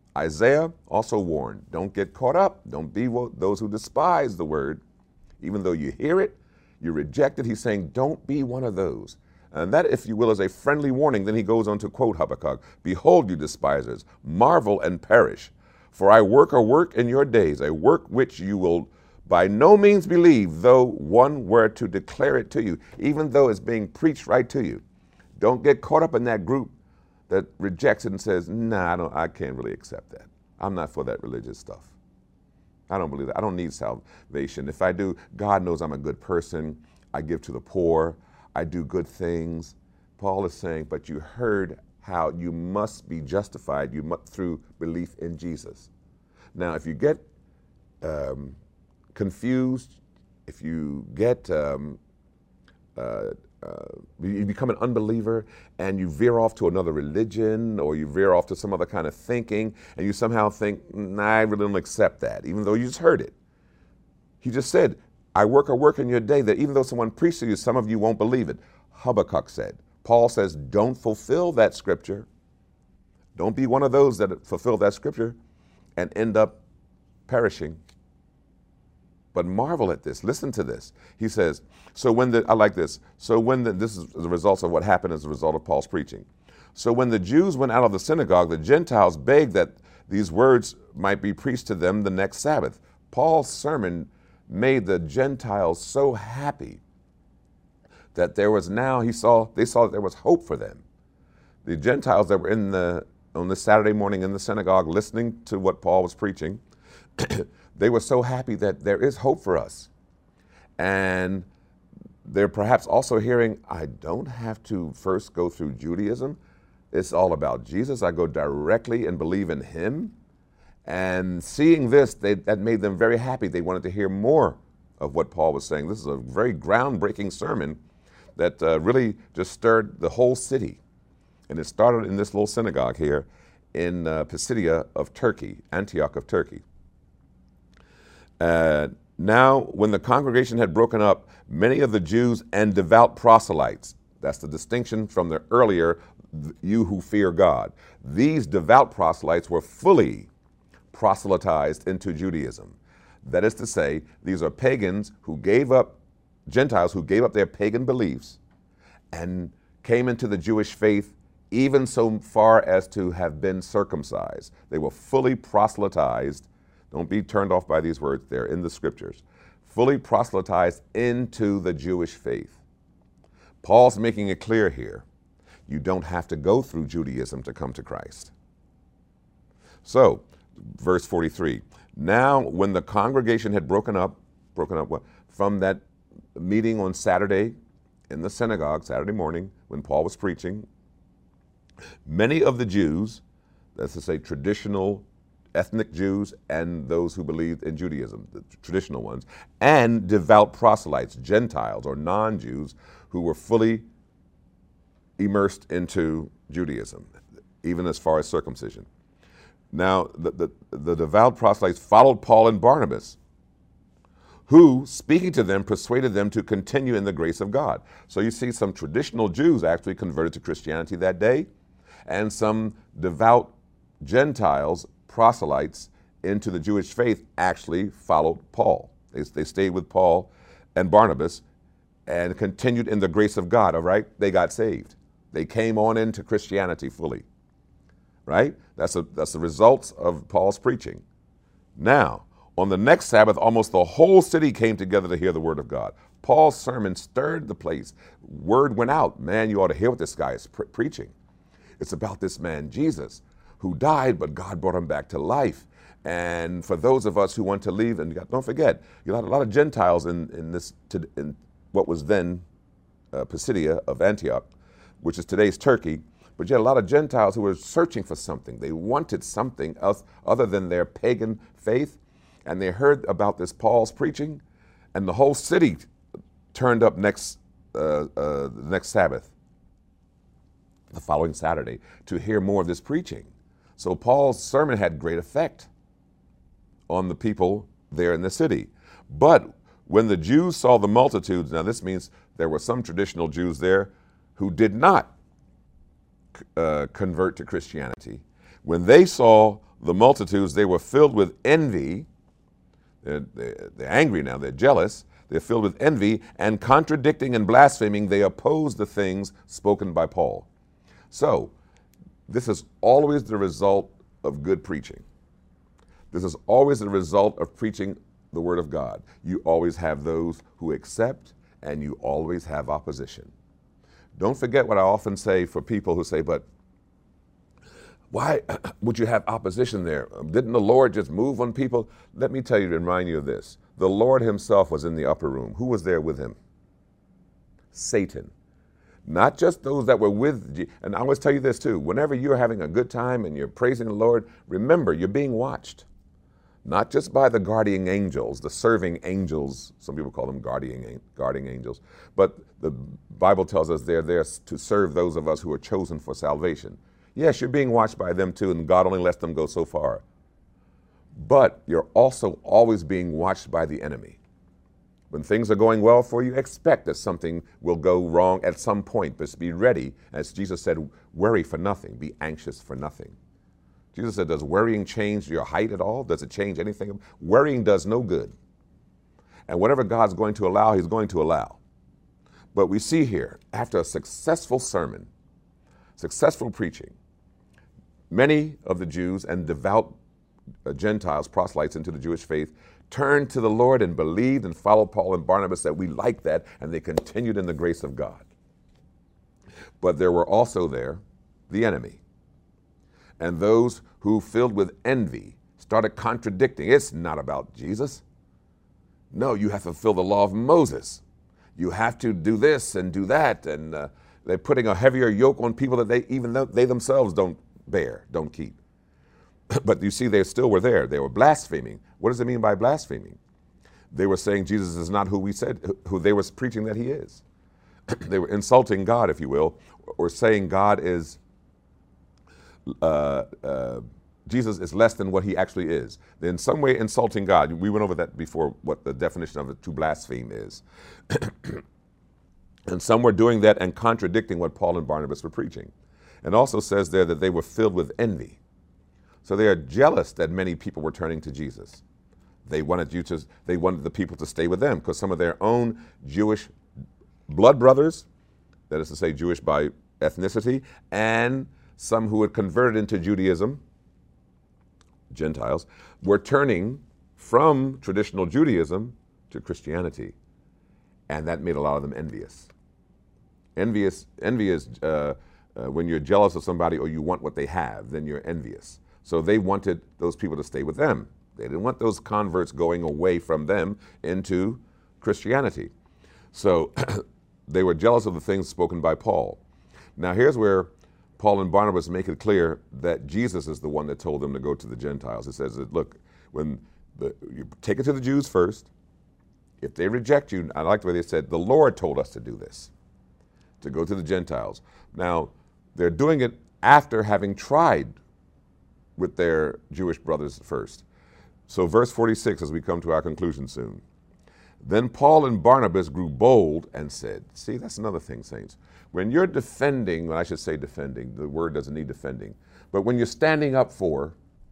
[SPEAKER 2] Isaiah also warned, don't get caught up. Don't be those who despise the word. Even though you hear it, you reject it. He's saying, don't be one of those. And that, if you will, is a friendly warning. Then he goes on to quote Habakkuk, behold, you despisers, marvel and perish. For I work a work in your days, a work which you will by no means believe, though one were to declare it to you, even though it's being preached right to you. Don't get caught up in that group that rejects it and says, nah, I can't really accept that. I'm not for that religious stuff. I don't believe that. I don't need salvation. If I do, God knows I'm a good person. I give to the poor. I do good things. Paul is saying, but you heard how you must be justified through belief in Jesus. Now, if you get confused, if you get you become an unbeliever and you veer off to another religion or you veer off to some other kind of thinking and you somehow think, nah, I really don't accept that, even though you just heard it. He just said, I work a work in your day that even though someone preached to you, some of you won't believe it. Habakkuk said. Paul says, don't fulfill that scripture. Don't be one of those that fulfill that scripture and end up perishing. But marvel at this. Listen to this. He says, I like this. This is the results of what happened as a result of Paul's preaching. So when the Jews went out of the synagogue, the Gentiles begged that these words might be preached to them the next Sabbath. Paul's sermon made the Gentiles so happy that they saw that there was hope for them. The Gentiles that were on the Saturday morning in the synagogue listening to what Paul was preaching, they were so happy that there is hope for us. And they're perhaps also hearing, I don't have to first go through Judaism. It's all about Jesus. I go directly and believe in him. And seeing this, that made them very happy. They wanted to hear more of what Paul was saying. This is a very groundbreaking sermon that really just stirred the whole city. And it started in this little synagogue here in Pisidia of Turkey, Antioch of Turkey. Now, when the congregation had broken up, many of the Jews and devout proselytes, that's the distinction from the earlier, you who fear God. These devout proselytes were fully proselytized into Judaism. That is to say, these are pagans Gentiles who gave up their pagan beliefs and came into the Jewish faith, even so far as to have been circumcised. They were fully proselytized. Don't be turned off by these words. They're in the scriptures. Fully proselytized into the Jewish faith. Paul's making it clear here. You don't have to go through Judaism to come to Christ. So, verse 43. Now, when the congregation had broken up what? From that meeting on Saturday in the synagogue, Saturday morning, when Paul was preaching, many of the Jews, that's to say traditional ethnic Jews and those who believed in Judaism, the traditional ones, and devout proselytes, Gentiles or non-Jews who were fully immersed into Judaism, even as far as circumcision. Now, the devout proselytes followed Paul and Barnabas, who, speaking to them, persuaded them to continue in the grace of God. So you see some traditional Jews actually converted to Christianity that day, and some devout Gentiles, proselytes into the Jewish faith, actually followed Paul. They stayed with Paul and Barnabas and continued in the grace of God, all right? They got saved. They came on into Christianity fully, right? That's the results of Paul's preaching. Now, on the next Sabbath, almost the whole city came together to hear the word of God. Paul's sermon stirred the place. Word went out, man, you ought to hear what this guy is preaching. It's about this man, Jesus, who died, but God brought him back to life. And for those of us who want to leave, and don't forget, you had a lot of Gentiles in what was then Pisidia of Antioch, which is today's Turkey, but you had a lot of Gentiles who were searching for something. They wanted something else other than their pagan faith, and they heard about this Paul's preaching, and the whole city turned up next Sabbath, the following Saturday, to hear more of this preaching. So Paul's sermon had great effect on the people there in the city. But when the Jews saw the multitudes, now this means there were some traditional Jews there who did not convert to Christianity. When they saw the multitudes, they were filled with envy. They're angry now, they're jealous. They're filled with envy, and contradicting and blaspheming, they oppose the things spoken by Paul. So, this is always the result of good preaching. This is always the result of preaching the Word of God. You always have those who accept, and you always have opposition. Don't forget what I often say for people who say, but why would you have opposition there? Didn't the Lord just move on people? Let me tell you to remind you of this. The Lord himself was in the upper room. Who was there with him? Satan. Not just those that were with you. And I always tell you this too. Whenever you're having a good time and you're praising the Lord, remember you're being watched. Not just by the guardian angels, the serving angels. Some people call them guarding angels. But the Bible tells us they're there to serve those of us who are chosen for salvation. Yes, you're being watched by them too, and God only lets them go so far. But you're also always being watched by the enemy. When things are going well for you, expect that something will go wrong at some point, but be ready. As Jesus said, worry for nothing, be anxious for nothing. Jesus said, does worrying change your height at all? Does it change anything? Worrying does no good. And whatever God's going to allow, he's going to allow. But we see here, after a successful sermon, successful preaching, many of the Jews and devout Gentiles, proselytes into the Jewish faith, turned to the Lord and believed and followed Paul and Barnabas. That we like that, and they continued in the grace of God. But there were also there the enemy, and those who, filled with envy, started contradicting. It's not about Jesus. No, you have to fulfill the law of Moses. You have to do this and do that, and they're putting a heavier yoke on people that they themselves don't keep. But you see, they still were there. They were blaspheming. What does it mean by blaspheming? They were saying Jesus is not who who they were preaching that he is. They were insulting God, if you will, or saying God is, Jesus is less than what he actually is. They're in some way insulting God. We went over that before, what the definition of it, to blaspheme is. And some were doing that and contradicting what Paul and Barnabas were preaching. And also says there that they were filled with envy. So they are jealous that many people were turning to Jesus. They wanted the people to stay with them because some of their own Jewish blood brothers, that is to say Jewish by ethnicity, and some who had converted into Judaism, Gentiles, were turning from traditional Judaism to Christianity. And that made a lot of them envious. Envy is when you're jealous of somebody or you want what they have, then you're envious. So they wanted those people to stay with them. They didn't want those converts going away from them into Christianity. So they were jealous of the things spoken by Paul. Now here's where Paul and Barnabas make it clear that Jesus is the one that told them to go to the Gentiles. It says that, look, when you take it to the Jews first, if they reject you, I like the way they said, the Lord told us to do this, to go to the Gentiles. Now, they're doing it after having tried with their Jewish brothers first. So verse 46, as we come to our conclusion soon. Then Paul and Barnabas grew bold and said, see, that's another thing, saints. When you're defending, well, I should say defending, the word doesn't need defending, but when you're standing up for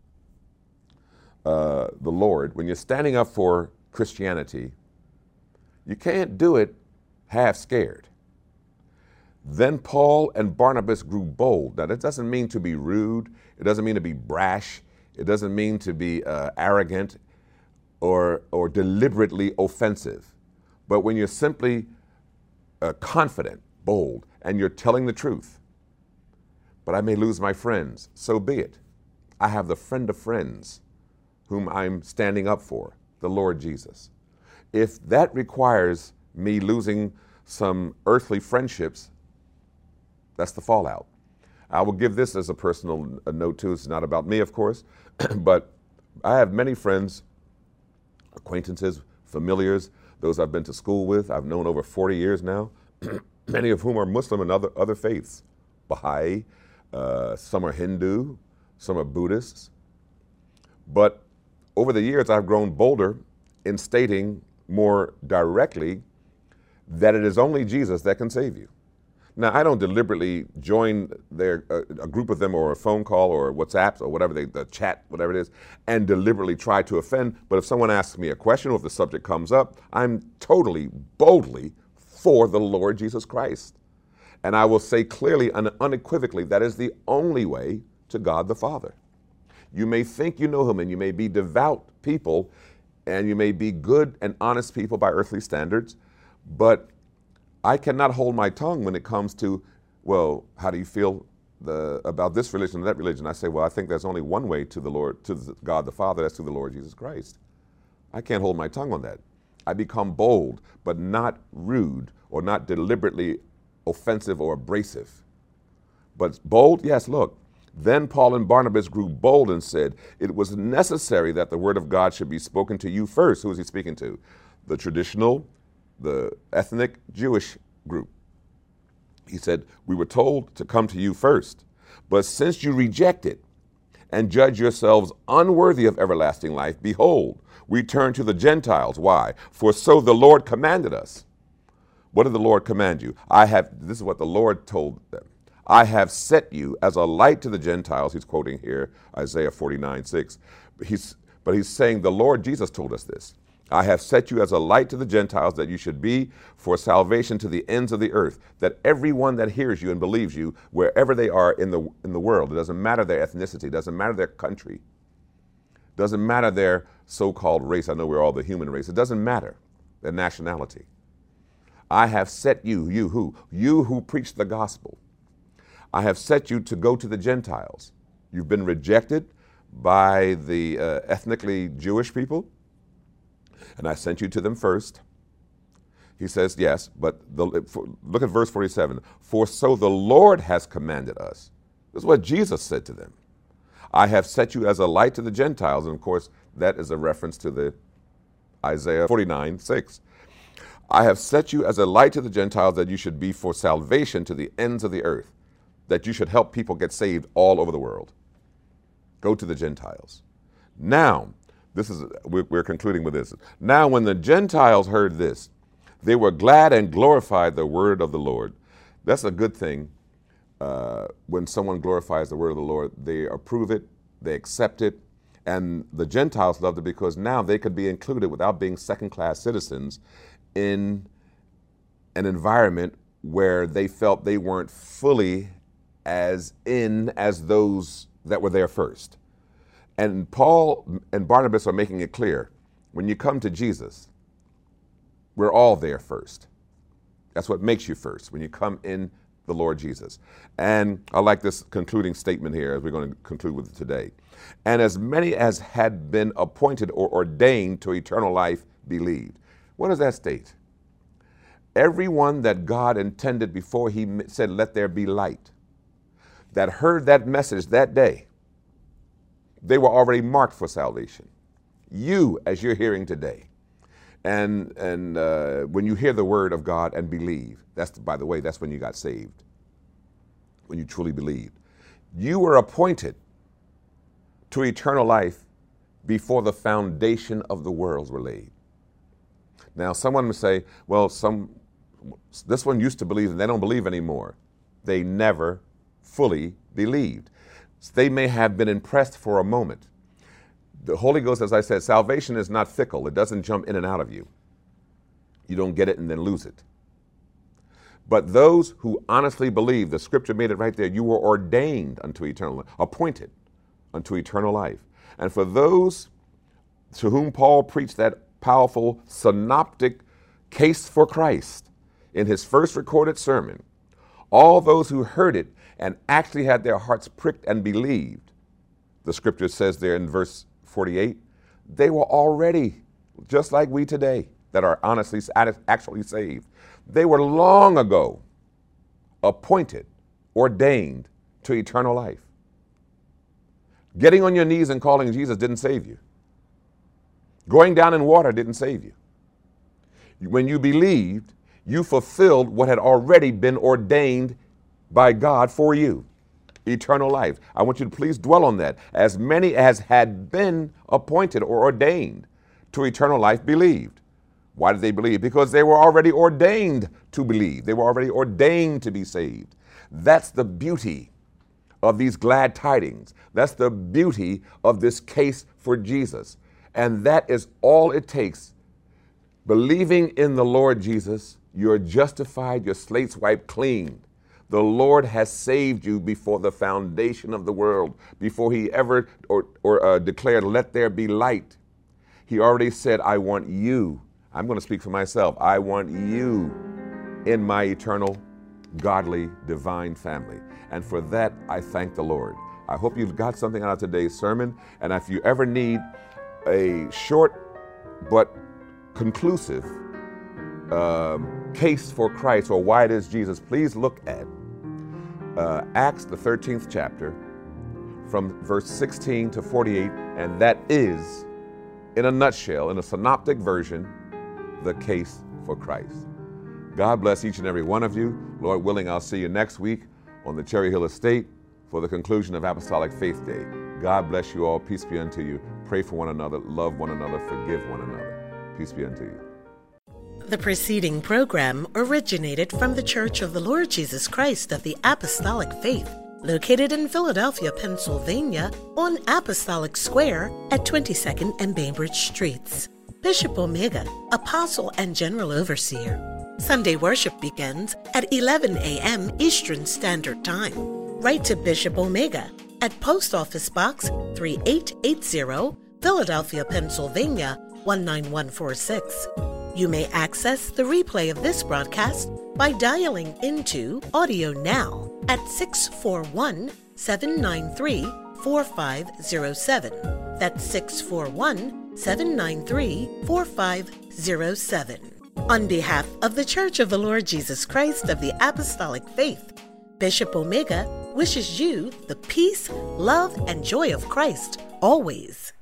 [SPEAKER 2] the Lord, when you're standing up for Christianity, you can't do it half scared. Then Paul and Barnabas grew bold. Now, that doesn't mean to be rude. It doesn't mean to be brash. It doesn't mean to be arrogant or deliberately offensive. But when you're simply confident, bold, and you're telling the truth, but I may lose my friends, so be it. I have the friend of friends whom I'm standing up for, the Lord Jesus. If that requires me losing some earthly friendships, that's the fallout. I will give this as a personal note too. It's not about me, of course, but I have many friends, acquaintances, familiars, those I've been to school with, I've known over 40 years now, many of whom are Muslim and other faiths, Baha'i, some are Hindu, some are Buddhists. But over the years, I've grown bolder in stating more directly that it is only Jesus that can save you. Now, I don't deliberately join a group of them or a phone call or WhatsApp or whatever, the chat, whatever it is, and deliberately try to offend. But if someone asks me a question or if the subject comes up, I'm totally, boldly for the Lord Jesus Christ. And I will say clearly and unequivocally that is the only way to God the Father. You may think you know him and you may be devout people and you may be good and honest people by earthly standards, but I cannot hold my tongue when it comes to, well, how do you feel about this religion or that religion? I say, well, I think there's only one way to the Lord, to God the Father, that's through the Lord Jesus Christ. I can't hold my tongue on that. I become bold, but not rude or not deliberately offensive or abrasive. But bold, yes, look. Then Paul and Barnabas grew bold and said, it was necessary that the word of God should be spoken to you first. Who is he speaking to? The traditional, the ethnic Jewish group. He said, we were told to come to you first, but since you reject it and judge yourselves unworthy of everlasting life, behold, we turn to the Gentiles. Why? For so the Lord commanded us. What did the Lord command you? This is what the Lord told them. I have set you as a light to the Gentiles. He's quoting here Isaiah 49:6. But he's saying the Lord Jesus told us this. I have set you as a light to the Gentiles that you should be for salvation to the ends of the earth, that everyone that hears you and believes you, wherever they are in the world, it doesn't matter their ethnicity, it doesn't matter their country, it doesn't matter their so-called race. I know we're all the human race. It doesn't matter their nationality. I have set you, you who preach the gospel. I have set you to go to the Gentiles. You've been rejected by the ethnically Jewish people, and I sent you to them first. He says, yes, but look at verse 47. For so the Lord has commanded us. This is what Jesus said to them. I have set you as a light to the Gentiles. And of course, that is a reference to the Isaiah 49:6. I have set you as a light to the Gentiles that you should be for salvation to the ends of the earth, that you should help people get saved all over the world. Go to the Gentiles. Now, we're concluding with this. Now, when the Gentiles heard this, they were glad and glorified the word of the Lord. That's a good thing. When someone glorifies the word of the Lord, they approve it, they accept it, and the Gentiles loved it because now they could be included without being second-class citizens in an environment where they felt they weren't fully as those that were there first. And Paul and Barnabas are making it clear, when you come to Jesus, we're all there first. That's what makes you first, when you come in the Lord Jesus. And I like this concluding statement here as we're going to conclude with it today. And as many as had been appointed or ordained to eternal life believed. What does that state? Everyone that God intended before he said, let there be light, that heard that message that day, they were already marked for salvation. You, as you're hearing today, and when you hear the word of God and believe, by the way, that's when you got saved, when you truly believed. You were appointed to eternal life before the foundation of the worlds were laid. Now, someone would say, well, this one used to believe and they don't believe anymore. They never fully believed. They may have been impressed for a moment. The Holy Ghost, as I said, salvation is not fickle. It doesn't jump in and out of you. You don't get it and then lose it. But those who honestly believe, the scripture made it right there, you were ordained unto eternal life, appointed unto eternal life. And for those to whom Paul preached that powerful synoptic case for Christ in his first recorded sermon, all those who heard it and actually had their hearts pricked and believed, the scripture says there in verse 48, they were already, just like we today, that are honestly, actually saved. They were long ago appointed, ordained to eternal life. Getting on your knees and calling Jesus didn't save you. Going down in water didn't save you. When you believed, you fulfilled what had already been ordained by God for you, eternal life. I want you to please dwell on that. As many as had been appointed or ordained to eternal life believed. Why did they believe? Because they were already ordained to believe. They were already ordained to be saved. That's the beauty of these glad tidings. That's the beauty of this case for Jesus. And that is all it takes. Believing in the Lord Jesus, you're justified, your slate's wiped clean. The Lord has saved you before the foundation of the world, before he ever declared, let there be light. He already said, I want you. I'm going to speak for myself. I want you in my eternal, godly, divine family. And for that, I thank the Lord. I hope you got something out of today's sermon. And if you ever need a short but conclusive case for Christ or why it is Jesus, please look at Acts, the 13th chapter, from verse 16 to 48. And that is, in a nutshell, in a synoptic version, the case for Christ. God bless each and every one of you. Lord willing, I'll see you next week on the Cherry Hill Estate for the conclusion of Apostolic Faith Day. God bless you all. Peace be unto you. Pray for one another. Love one another. Forgive one another. Peace be unto you.
[SPEAKER 1] The preceding program originated from the Church of the Lord Jesus Christ of the Apostolic Faith, located in Philadelphia, Pennsylvania, on Apostolic Square at 22nd and Bainbridge Streets. Bishop Omega, Apostle and General Overseer. Sunday worship begins at 11 a.m. Eastern Standard Time. Write to Bishop Omega at Post Office Box 3880, Philadelphia, Pennsylvania 19146. You may access the replay of this broadcast by dialing into Audio Now at 641-793-4507. That's 641-793-4507. On behalf of the Church of the Lord Jesus Christ of the Apostolic Faith, Bishop Omega wishes you the peace, love, and joy of Christ always.